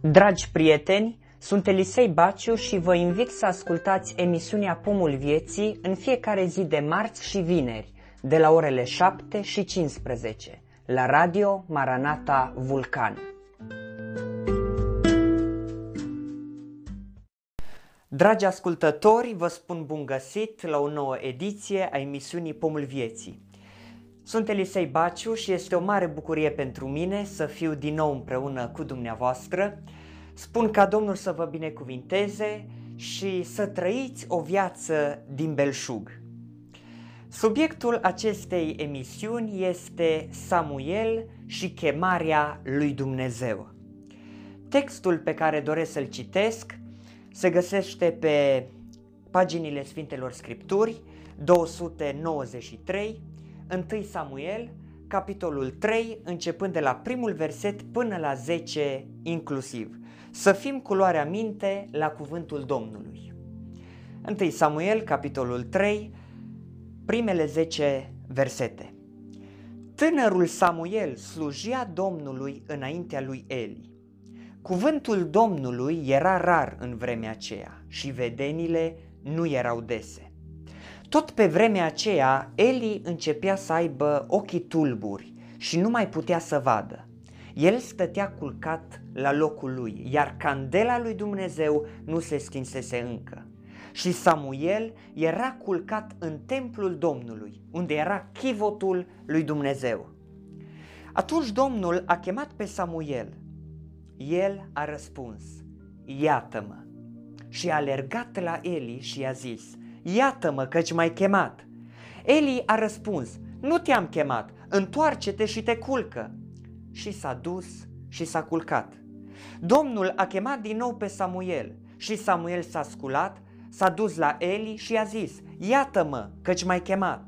Dragi prieteni, sunt Elisei Baciu și vă invit să ascultați emisiunea Pomul Vieții în fiecare zi de marți și vineri, de la orele 7 și 15, la Radio Maranata Vulcan. Dragi ascultători, vă spun bun găsit la o nouă ediție a emisiunii Pomul Vieții. Sunt Elisei Baciu și este o mare bucurie pentru mine să fiu din nou împreună cu dumneavoastră. Spun ca Domnul să vă binecuvinteze și să trăiți o viață din belșug. Subiectul acestei emisiuni este Samuel și chemarea lui Dumnezeu. Textul pe care doresc să-l citesc se găsește pe paginile Sfintelor Scripturi, 293, 1 Samuel, capitolul 3, începând de la primul verset până la 10 inclusiv. Să fim cu luarea minte la cuvântul Domnului. 1 Samuel, capitolul 3, primele 10 versete. Tânărul Samuel slujea Domnului înaintea lui Eli. Cuvântul Domnului era rar în vremea aceea și vedenile nu erau dese. Tot pe vremea aceea, Eli începea să aibă ochii tulburi și nu mai putea să vadă. El stătea culcat la locul lui, iar candela lui Dumnezeu nu se stinsese încă. Și Samuel era culcat în templul Domnului, unde era chivotul lui Dumnezeu. Atunci Domnul a chemat pe Samuel. El a răspuns, iată-mă, și a alergat la Eli și i-a zis, iată-mă căci m-ai chemat. Eli a răspuns, nu te-am chemat, întoarce-te și te culcă. Și s-a dus și s-a culcat. Domnul a chemat din nou pe Samuel și Samuel s-a sculat, s-a dus la Eli și i-a zis, iată-mă căci m-ai chemat.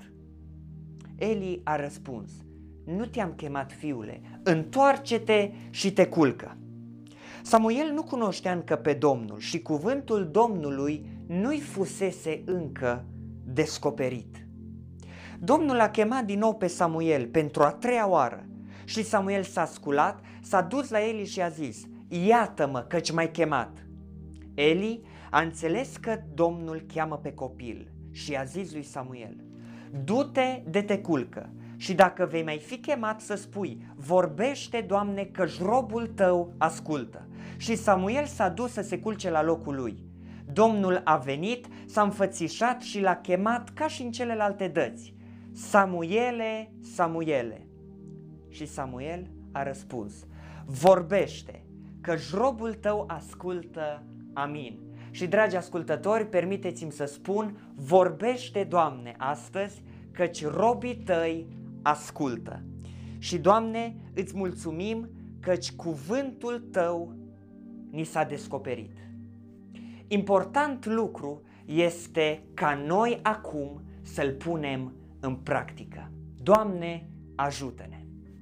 Eli a răspuns, nu te-am chemat, fiule, întoarce-te și te culcă. Samuel nu cunoștea încă pe Domnul și cuvântul Domnului nu-i fusese încă descoperit. Domnul a chemat din nou pe Samuel pentru a treia oară și Samuel s-a sculat, s-a dus la Eli și a zis, iată-mă căci m-ai chemat. Eli a înțeles că Domnul cheamă pe copil și a zis lui Samuel, du-te de te culcă și dacă vei mai fi chemat să spui, vorbește, Doamne, căci robul tău ascultă. Și Samuel s-a dus să se culce la locul lui. Domnul a venit, s-a înfățișat și l-a chemat ca și în celelalte dăți. Samuele, Samuele. Și Samuel a răspuns, vorbește, căci robul tău ascultă, amin. Și dragi ascultători, permiteți-mi să spun, vorbește, Doamne, astăzi, căci robii tăi ascultă. Și, Doamne, îți mulțumim căci cuvântul tău ni s-a descoperit. Important lucru este ca noi acum să-l punem în practică. Doamne, ajută-ne!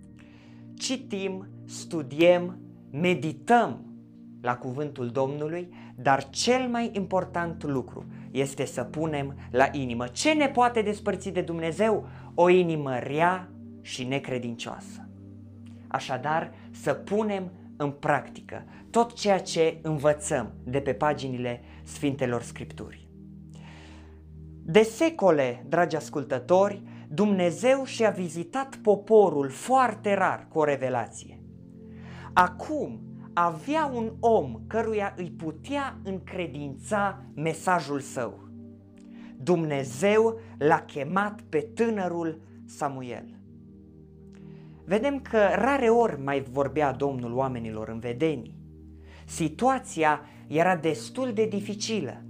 Citim, studiem, medităm la cuvântul Domnului, dar cel mai important lucru este să punem la inimă. Ce ne poate despărți de Dumnezeu? O inimă rea și necredincioasă. Așadar, să punem în practică tot ceea ce învățăm de pe paginile Sfintelor Scripturi. De secole, dragi ascultători, Dumnezeu și-a vizitat poporul foarte rar cu o revelație. Acum avea un om căruia îi putea încredința mesajul său. Dumnezeu l-a chemat pe tânărul Samuel. Vedem că rare ori mai vorbea Domnul oamenilor în vedenii. Situația era destul de dificilă.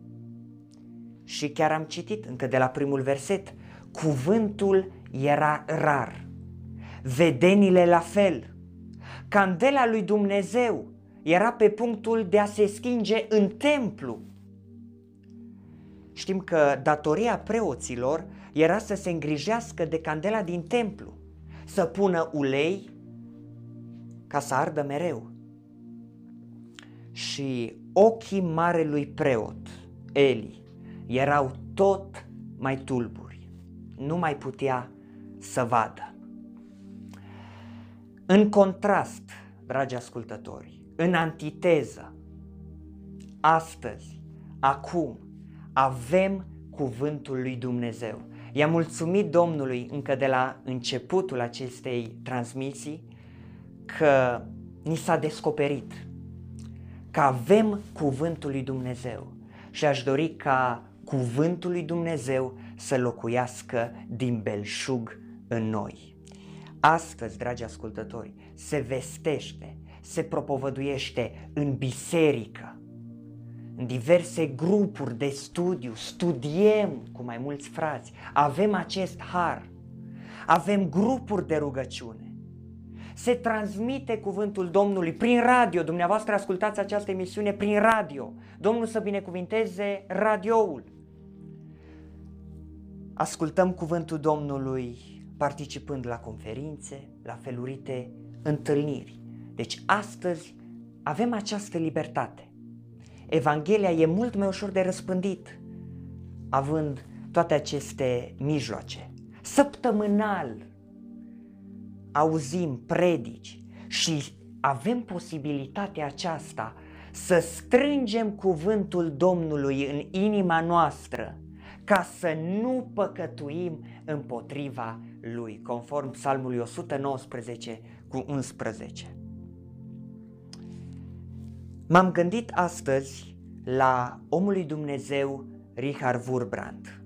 Și chiar am citit încă de la primul verset, cuvântul era rar, vedenile la fel. Candela lui Dumnezeu era pe punctul de a se stinge în templu. Știm că datoria preoților era să se îngrijească de candela din templu, să pună ulei ca să ardă mereu. Și ochii marelui preot, Eli, erau tot mai tulburi, nu mai putea să vadă. În contrast, dragi ascultători, în antiteză, astăzi, acum, avem cuvântul lui Dumnezeu. I-am mulțumit Domnului încă de la începutul acestei transmisii că ni s-a descoperit că avem cuvântul lui Dumnezeu și aș dori ca cuvântul lui Dumnezeu să locuiască din belșug în noi. Astăzi, dragi ascultători, se vestește, se propovăduiește în biserică, în diverse grupuri de studiu, studiem cu mai mulți frați, avem acest har, avem grupuri de rugăciune. Se transmite cuvântul Domnului prin radio, dumneavoastră ascultați această emisiune prin radio, Domnul să binecuvinteze radioul. Ascultăm cuvântul Domnului participând la conferințe, la felurite întâlniri. Deci astăzi avem această libertate. Evanghelia e mult mai ușor de răspândit, având toate aceste mijloace. Săptămânal auzim predici și avem posibilitatea aceasta să strângem cuvântul Domnului în inima noastră ca să nu păcătuim împotriva Lui, conform Psalmului 119 cu 11. M-am gândit astăzi la omul lui Dumnezeu Richard Wurbrand.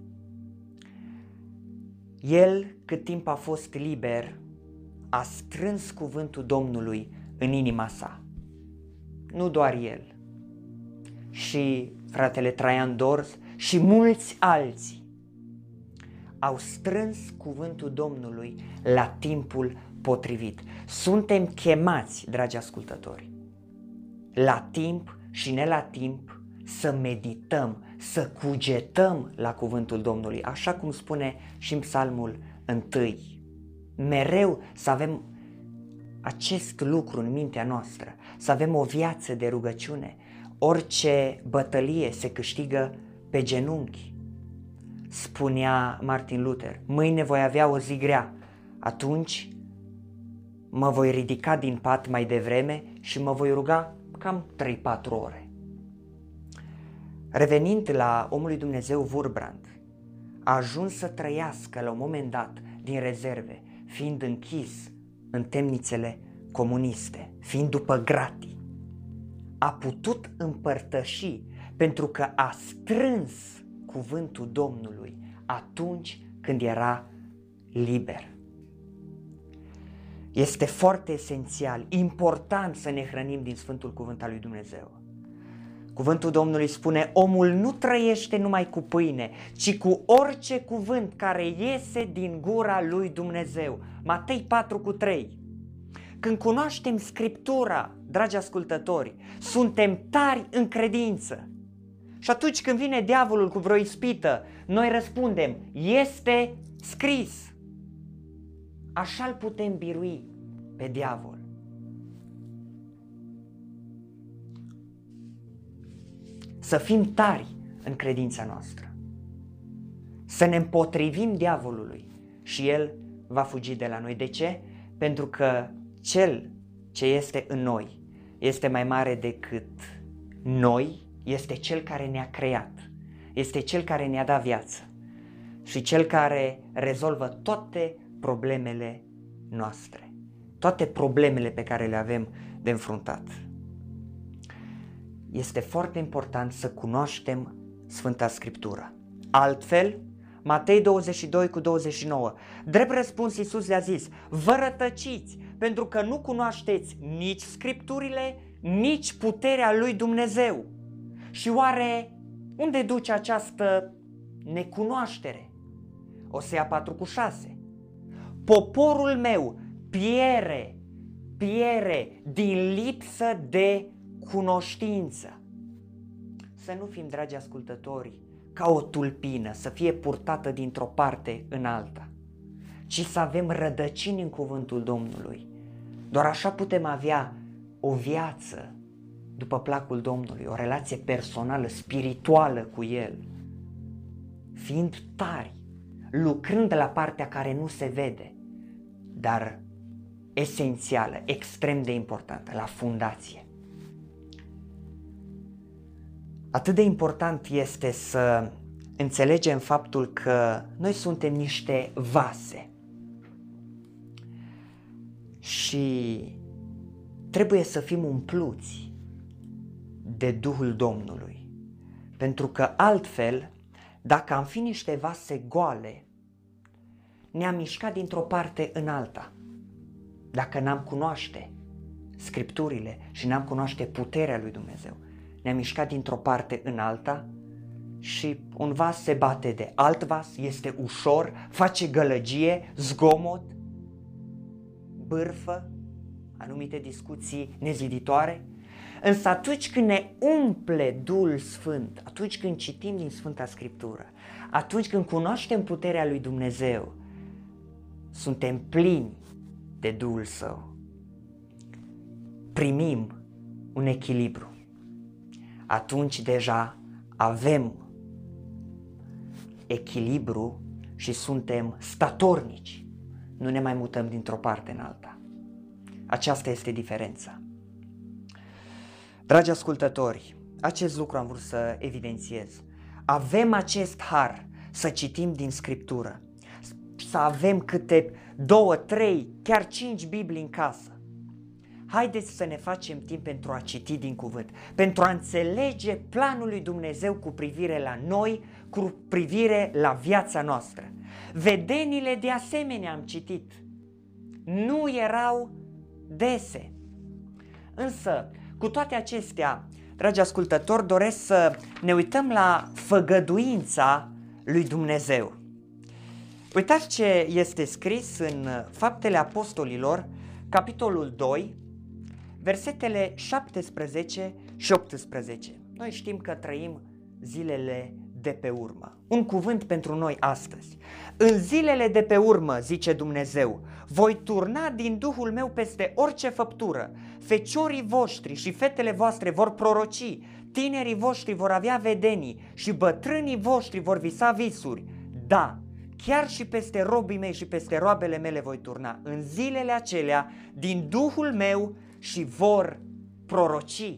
El, cât timp a fost liber, a strâns cuvântul Domnului în inima sa. Nu doar el, și fratele Traian Dorz și mulți alții au strâns cuvântul Domnului la timpul potrivit. Suntem chemați, dragi ascultători, la timp și ne la timp să medităm, să cugetăm la cuvântul Domnului, așa cum spune și în Psalmul 1. Mereu să avem acest lucru în mintea noastră, să avem o viață de rugăciune. Orice bătălie se câștigă pe genunchi. Spunea Martin Luther, mâine voi avea o zi grea, atunci mă voi ridica din pat mai devreme și mă voi ruga cam 3-4 ore. Revenind la omul lui Dumnezeu Wurbrand, a ajuns să trăiască la un moment dat din rezerve, fiind închis în temnițele comuniste, fiind după gratii. A putut împărtăși pentru că a strâns cuvântul Domnului atunci când era liber. Este foarte esențial, important să ne hrănim din Sfântul Cuvânt al lui Dumnezeu. Cuvântul Domnului spune, omul nu trăiește numai cu pâine, ci cu orice cuvânt care iese din gura lui Dumnezeu. Matei 4:3. Când cunoaștem Scriptura, dragi ascultători, suntem tari în credință. Și atunci când vine diavolul cu vreo ispită, noi răspundem, este scris. Așa îl putem birui pe diavol. Să fim tari în credința noastră. Să ne împotrivim diavolului și el va fugi de la noi. De ce? Pentru că cel ce este în noi este mai mare decât noi, este cel care ne-a creat, este cel care ne-a dat viață și cel care rezolvă toate problemele noastre, toate problemele pe care le avem de înfruntat. Este foarte important să cunoaștem Sfânta Scriptură. Altfel, Matei 22:29, drept răspuns Iisus le-a zis, vă rătăciți pentru că nu cunoașteți nici Scripturile, nici puterea lui Dumnezeu. Și oare unde duce această necunoaștere? Osea 4:6, poporul meu piere din lipsă de cunoștință. Să nu fim, dragi ascultători, ca o tulpină, să fie purtată dintr-o parte în alta, ci să avem rădăcini în cuvântul Domnului. Doar așa putem avea o viață după placul Domnului, o relație personală, spirituală cu El, fiind tari, lucrând la partea care nu se vede, dar esențială, extrem de importantă, la fundație. Atât de important este să înțelegem faptul că noi suntem niște vase și trebuie să fim umpluți de Duhul Domnului, pentru că altfel, dacă am fi niște vase goale, ne-am mișcat dintr-o parte în alta. Dacă n-am cunoaște Scripturile și n-am cunoaște puterea lui Dumnezeu, ne-am mișcat dintr-o parte în alta și un vas se bate de alt vas, este ușor, face gălăgie, zgomot, bârfă, anumite discuții neziditoare. Însă atunci când ne umple Duhul Sfânt, atunci când citim din Sfânta Scriptură, atunci când cunoaștem puterea lui Dumnezeu, suntem plini de Duhul Său, primim un echilibru. Atunci deja avem echilibru și suntem statornici. Nu ne mai mutăm dintr-o parte în alta. Aceasta este diferența. Dragi ascultători, acest lucru am vrut să evidențiez. Avem acest har să citim din Scriptură, să avem câte 2, 3, chiar 5 Biblii în casă. Haideți să ne facem timp pentru a citi din cuvânt, pentru a înțelege planul lui Dumnezeu cu privire la noi, cu privire la viața noastră. Vedeniile de asemenea am citit. Nu erau dese. Însă, cu toate acestea, dragi ascultători, doresc să ne uităm la făgăduința lui Dumnezeu. Uitați ce este scris în Faptele Apostolilor, capitolul 2, versetele 17 și 18. Noi știm că trăim zilele de pe urmă. Un cuvânt pentru noi astăzi. În zilele de pe urmă, zice Dumnezeu, voi turna din Duhul meu peste orice făptură. Feciorii voștri și fetele voastre vor proroci, tinerii voștri vor avea vedenii și bătrânii voștri vor visa visuri. Da, chiar și peste robii mei și peste roabele mele voi turna în zilele acelea din Duhul meu și vor proroci.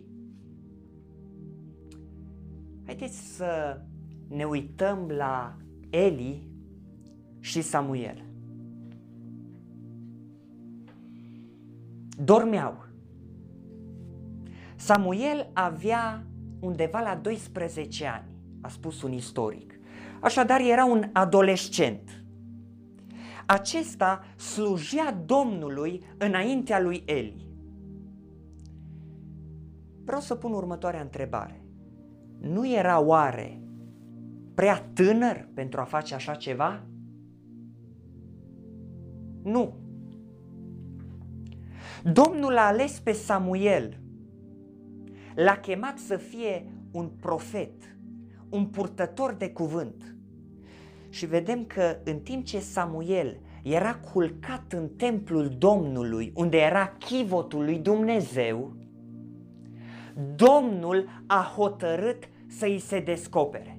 Haideți să ne uităm la Eli și Samuel. Dormeau. Samuel avea undeva la 12 ani, a spus un istoric. Așadar era un adolescent. Acesta slujea Domnului înaintea lui Eli. Vreau să pun următoarea întrebare. Nu era oare prea tânăr pentru a face așa ceva? Nu. Domnul a ales pe Samuel, l-a chemat să fie un profet, un purtător de cuvânt. Și vedem că în timp ce Samuel era culcat în templul Domnului, unde era chivotul lui Dumnezeu, Domnul a hotărât să îi se descopere.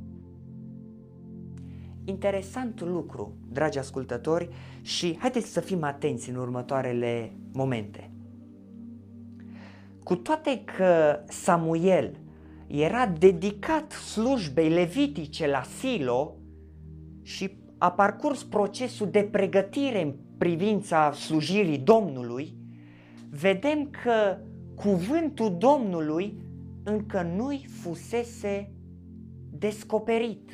Interesant lucru, dragi ascultători, și haideți să fim atenți în următoarele momente. Cu toate că Samuel era dedicat slujbei levitice la Silo și a parcurs procesul de pregătire în privința slujirii Domnului, vedem că cuvântul Domnului încă nu-i fusese descoperit.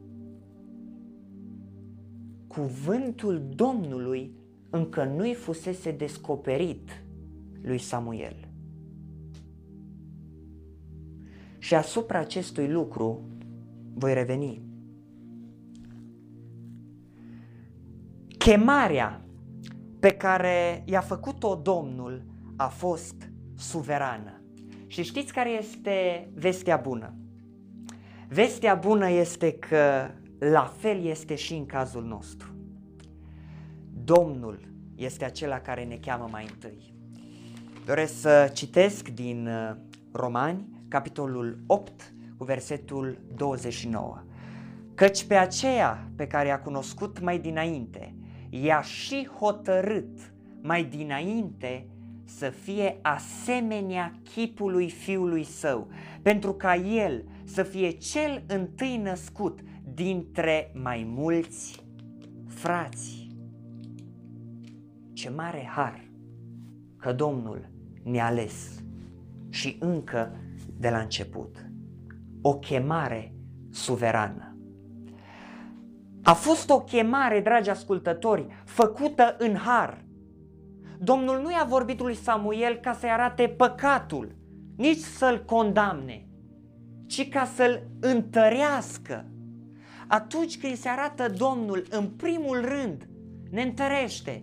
Cuvântul Domnului încă nu-i fusese descoperit lui Samuel. Și asupra acestui lucru voi reveni. Chemarea pe care i-a făcut-o Domnul a fost suverană. Și știți care este vestea bună? Vestea bună este că la fel este și în cazul nostru. Domnul este acela care ne cheamă mai întâi. Doresc să citesc din Romani, capitolul 8, cu versetul 29. Căci pe aceea pe care i-a cunoscut mai dinainte, i-a și hotărât mai dinainte să fie asemenea chipului fiului său, pentru ca el să fie cel întâi născut dintre mai mulți frați. Ce mare har că Domnul ne-a ales și încă de la început. O chemare suverană. A fost o chemare, dragi ascultători, făcută în har. Domnul nu i-a vorbit lui Samuel ca să-i arate păcatul, nici să-l condamne, ci ca să-l întărească. Atunci când se arată Domnul, în primul rând, ne întărește.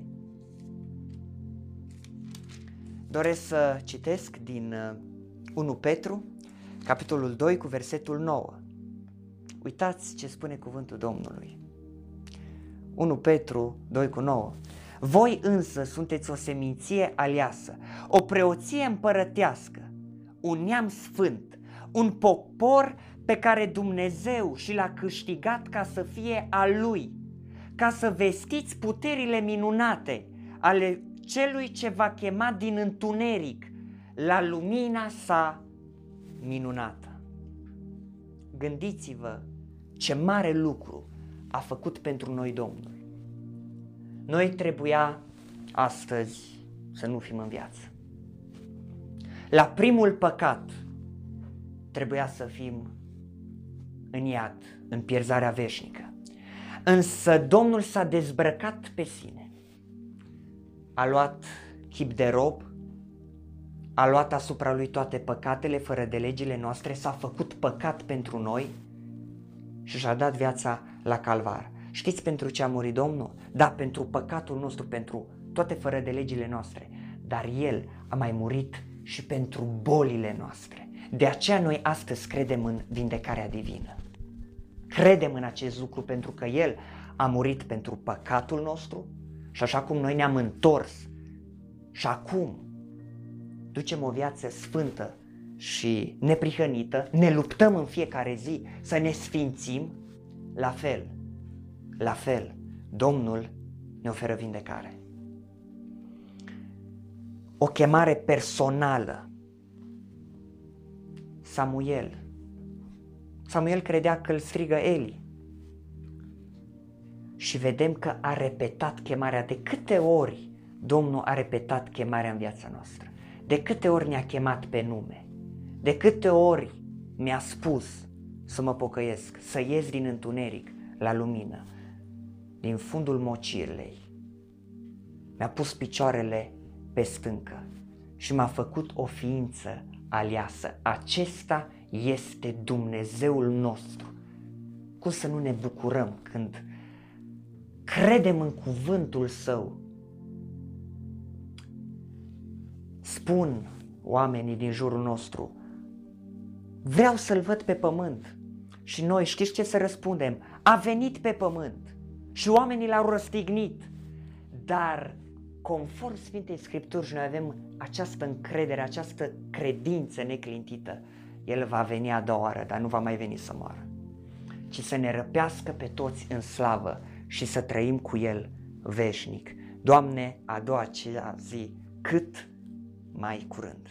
Doresc să citesc din 1 Petru, capitolul 2, cu versetul 9. Uitați ce spune cuvântul Domnului. 1 Petru 2 cu 9. Voi însă sunteți o seminție aleasă, o preoție împărătească, un neam sfânt, un popor pe care Dumnezeu și l-a câștigat ca să fie al Lui, ca să vestiți puterile minunate ale Celui ce va chema din întuneric la lumina sa minunată. Gândiți-vă ce mare lucru a făcut pentru noi Domnul. Noi trebuia astăzi să nu fim în viață. La primul păcat trebuia să fim în iad, în pierzarea veșnică. Însă Domnul s-a dezbrăcat pe sine. A luat chip de rob, a luat asupra lui toate păcatele fără de legile noastre, s-a făcut păcat pentru noi și și-a dat viața la calvar. Știți pentru ce a murit Domnul? Da, pentru păcatul nostru, pentru toate fără de legile noastre, dar El a mai murit și pentru bolile noastre. De aceea noi astăzi credem în vindecarea divină. Credem în acest lucru pentru că El a murit pentru păcatul nostru și așa cum noi ne-am întors și acum ducem o viață sfântă și neprihănită, ne luptăm în fiecare zi să ne sfințim, la fel, Domnul ne oferă vindecare. O chemare personală. Samuel credea că îl strigă Eli. Și vedem că a repetat chemarea. De câte ori Domnul a repetat chemarea în viața noastră? De câte ori ne-a chemat pe nume? De câte ori mi-a spus să mă pocăiesc, să ies din întuneric la lumină, din fundul mocirlei? Mi-a pus picioarele pe stâncă și m-a făcut o ființă aleasă. Acesta este Dumnezeul nostru. Cum să nu ne bucurăm când credem în cuvântul Său? Spun oamenii din jurul nostru, vreau să-L văd pe pământ. Și noi, știți ce să răspundem? A venit pe pământ și oamenii L-au răstignit. Dar conform Sfintei Scripturi, și noi avem această încredere, această credință neclintită, El va veni a doua oară, dar nu va mai veni să moară, ci să ne răpească pe toți în slavă și să trăim cu El veșnic. Doamne, a doua aceea zi, cât mai curând.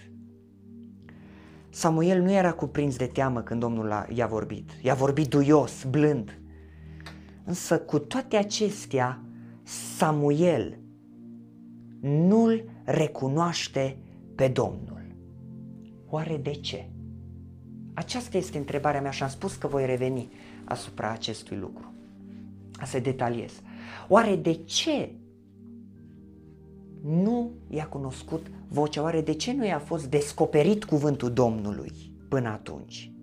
Samuel nu era cuprins de teamă când Domnul i-a vorbit. I-a vorbit duios, blând. Însă cu toate acestea, Samuel nu-L recunoaște pe Domnul. Oare de ce? Aceasta este întrebarea mea și am spus că voi reveni asupra acestui lucru. Să detaliez. Oare de ce nu i-a cunoscut vocea? Oare de ce nu i-a fost descoperit cuvântul Domnului până atunci?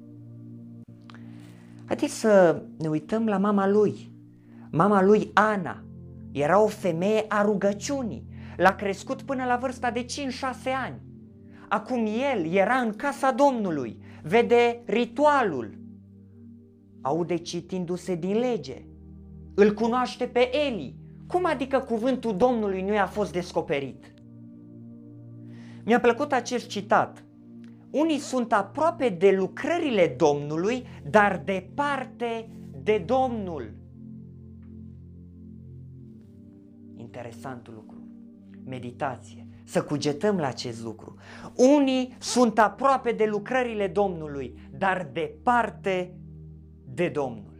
Haideți să ne uităm la mama lui. Mama lui, Ana, era o femeie a rugăciunii. L-a crescut până la vârsta de 5-6 ani. Acum el era în casa Domnului, vede ritualul, aude citindu-se din lege, îl cunoaște pe Eli. Cum adică cuvântul Domnului nu i-a fost descoperit? Mi-a plăcut acest citat. Unii sunt aproape de lucrările Domnului, dar departe de Domnul. Interesant lucru. meditație, să cugetăm la acest lucru. Unii sunt aproape de lucrările Domnului, dar departe de Domnul.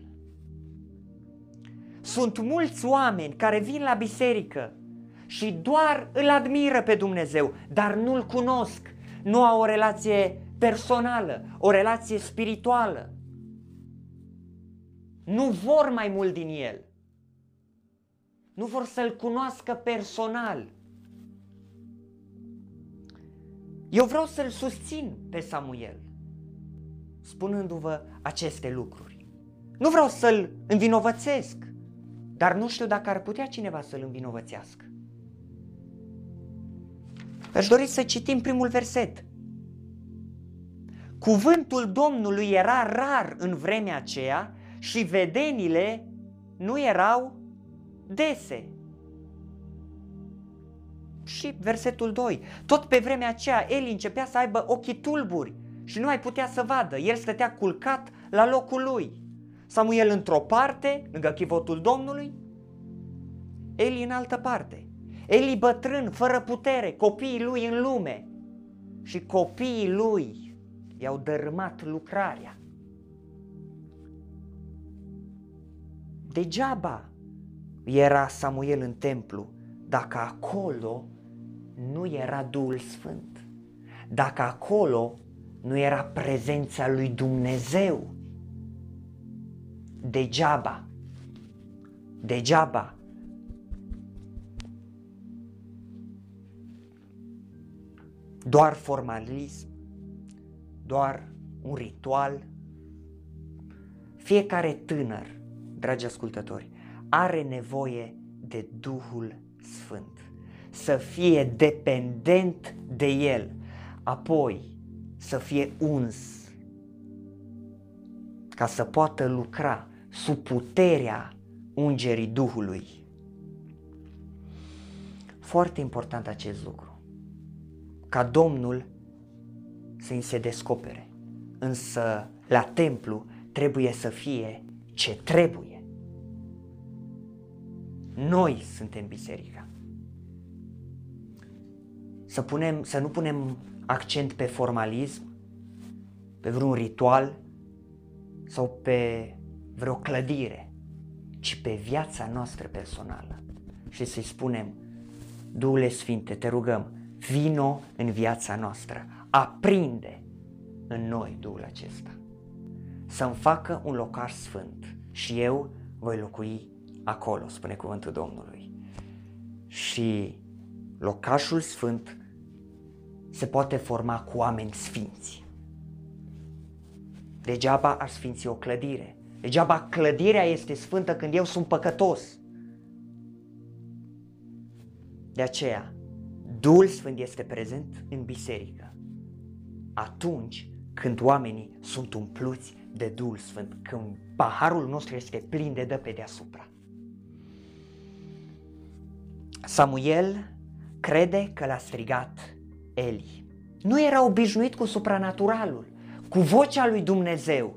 Sunt mulți oameni care vin la biserică și doar îl admiră pe Dumnezeu, dar nu-L cunosc, nu au o relație personală, o relație spirituală. Nu vor mai mult din El. Nu vor să-L cunoască personal. Eu vreau să-L susțin pe Samuel, spunându-vă aceste lucruri. Nu vreau să-L învinovățesc, dar nu știu dacă ar putea cineva să-L învinovățească. Aș dori să citim primul verset. Cuvântul Domnului era rar în vremea aceea și vedenile nu erau dese. Și versetul 2. Tot pe vremea aceea Eli începea să aibă ochii tulburi și nu mai putea să vadă. El stătea culcat la locul lui. Samuel într-o parte, lângă chivotul Domnului, Eli în altă parte. Eli bătrân, fără putere, copiii lui în lume și copiii lui i-au dărâmat lucrarea. Degeaba era Samuel în templu dacă acolo nu era Duhul Sfânt, dacă acolo nu era prezența lui Dumnezeu. Degeaba. Doar formalism, doar un ritual. Fiecare tânăr, dragi ascultători, are nevoie de Duhul Sfânt, să fie dependent de El, apoi să fie uns, ca să poată lucra sub puterea ungerii Duhului. Foarte important acest lucru, ca Domnul să-i se descopere, însă la templu trebuie să fie ce trebuie. Noi suntem biserica. Să nu punem accent pe formalism, pe vreun ritual sau pe vreo clădire, ci pe viața noastră personală și să-i spunem: Duhule Sfinte, te rugăm, vino în viața noastră, aprinde în noi Duhul acesta, să-mi facă un locaș sfânt și eu voi locui acolo, spune cuvântul Domnului. Și locașul sfânt se poate forma cu oameni sfinți. Degeaba ar sfinți o clădire, degeaba clădirea este sfântă când eu sunt păcătos. De aceea, Duhul Sfânt este prezent în biserică atunci când oamenii sunt umpluți de Duhul Sfânt, când paharul nostru este plin de dă pe deasupra. Samuel crede că l-a strigat Eli. Nu era obișnuit cu supranaturalul, cu vocea lui Dumnezeu.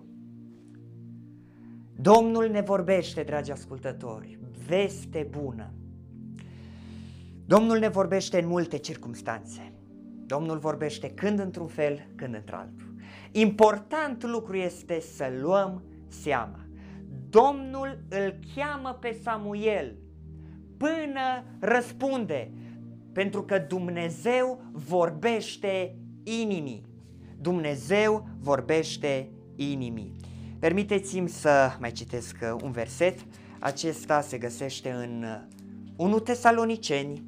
Domnul ne vorbește, dragi ascultători, veste bună. Domnul ne vorbește în multe circumstanțe. Domnul vorbește când într-un fel, când într-altul. Important lucru este să luăm seama. Domnul îl cheamă pe Samuel până răspunde, pentru că Dumnezeu vorbește inimii. Dumnezeu vorbește inimii. Permiteți-mi să mai citesc un verset. Acesta se găsește în 1 Tesaloniceni,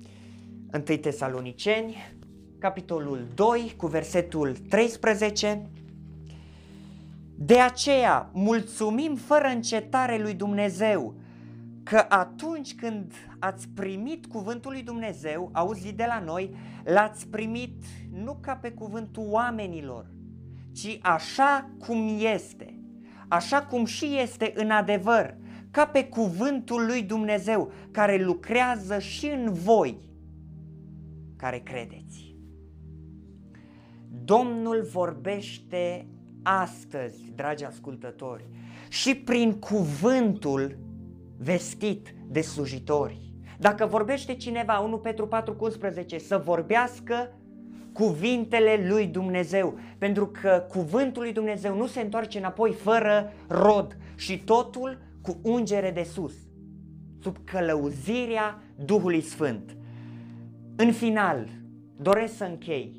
capitolul 2, cu versetul 13. De aceea mulțumim fără încetare lui Dumnezeu că atunci când ați primit cuvântul lui Dumnezeu, auzit de la noi, l-ați primit nu ca pe cuvântul oamenilor, ci așa cum este, așa cum și este în adevăr, ca pe cuvântul lui Dumnezeu, care lucrează și în voi, care credeți. Domnul vorbește astăzi, dragi ascultători, și prin cuvântul vestit de slujitori, Dacă vorbește cineva, 1 Petru 4,11, să vorbească cuvintele lui Dumnezeu, pentru că cuvântul lui Dumnezeu nu se întoarce înapoi fără rod și totul cu ungere de sus, sub călăuzirea Duhului Sfânt. În final, doresc să închei.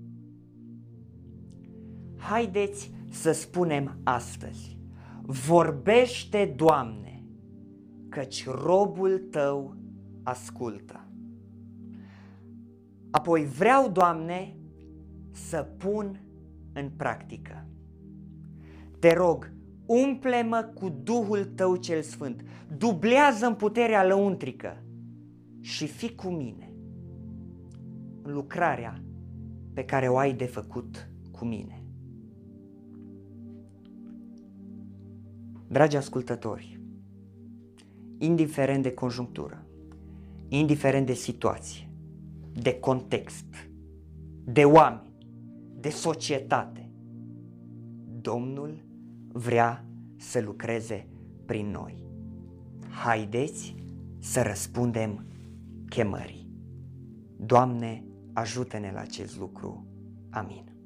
Haideți să spunem astăzi: vorbește, Doamne, căci robul Tău ascultă. Apoi vreau, Doamne, să pun în practică. Te rog, umple-mă cu Duhul Tău cel Sfânt, dublează-mi puterea lăuntrică și fii cu mine în lucrarea pe care o ai de făcut cu mine. Dragi ascultători, indiferent de conjunctură, indiferent de situație, de context, de oameni, de societate, Domnul vrea să lucreze prin noi. Haideți să răspundem chemării. Doamne, ajută-ne la acest lucru. Amin.